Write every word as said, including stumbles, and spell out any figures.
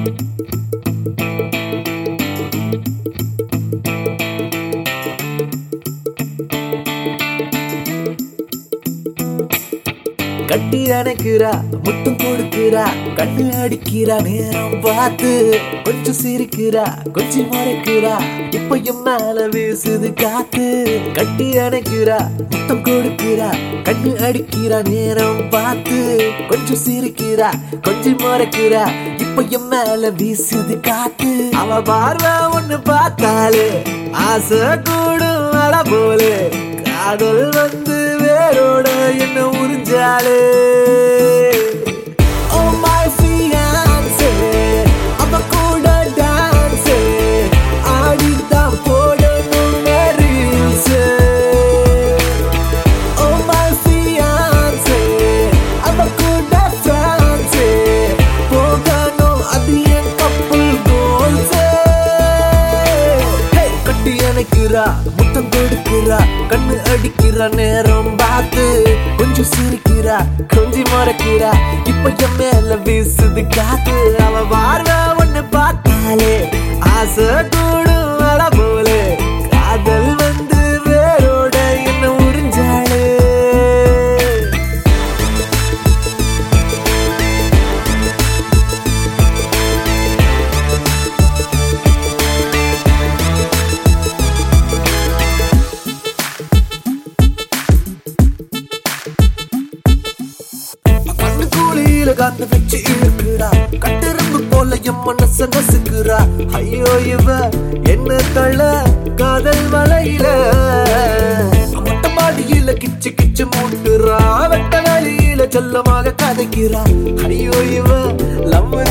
கட்டி அணைக்கிறா முத்தம் கொடுக்கிறா கண்ணு அடிக்கிறா நேரம் பார்த்து கொஞ்சம் சிரிக்கிறா கொஞ்சம் மறைக்கிறா இப்ப என் மேல வீசுது காத்து கட்டி அணைக்கிறா முத்தம் கொடுக்கிறா கண்ணு அடிக்கிறா நேரம் பார்த்து கொஞ்சம் சிரிக்கிறா கொஞ்சம் மறைக்கிறா இப்ப என் மேல வீசுது காத்து அவ பார்வை ஒண்ணு பார்த்தாலே ஆசை கூடும் அல போலே காதல் வந்து வேரோட என்ன உறிஞ்சாலே Oh my fiancé அவ கூட டான்ஸே ஆடிதான் போடணும் ரீல்ஸ் Oh my fiancé அவ கூட ஃப்ரான்ஸே போகணும் அது என் கப்பல் கோல்ஸ் கட்டி அணைக்கிறா முத்தம் கொடுக்கிறா கண்ணு அடிக்கிறா நேரம் பார்த்து கொஞ்சம் சிரிக்கிறா கொஞ்சம் மறைக்கிறா இப்ப என் மேல வீசுது காத்து அவ பார்வை ஒண்ணு பார்த்தாலே ஆசை கூடும் அல போலே காதல் வந்து வேரோட என்ன உறிஞ்சாலே காத்து வச்சு இழுக்குறா கட்டெரும்பு போல என் மனச நசுக்குறா ஐயோ இவ என்ன தள்ள காதல் மலையில மொட்டை மாடியில கிச்சு கிச்சு மூட்டுறா வெட்ட வேலையில செல்லமாக கதைக்கிறா ஐயோ இவ லவ்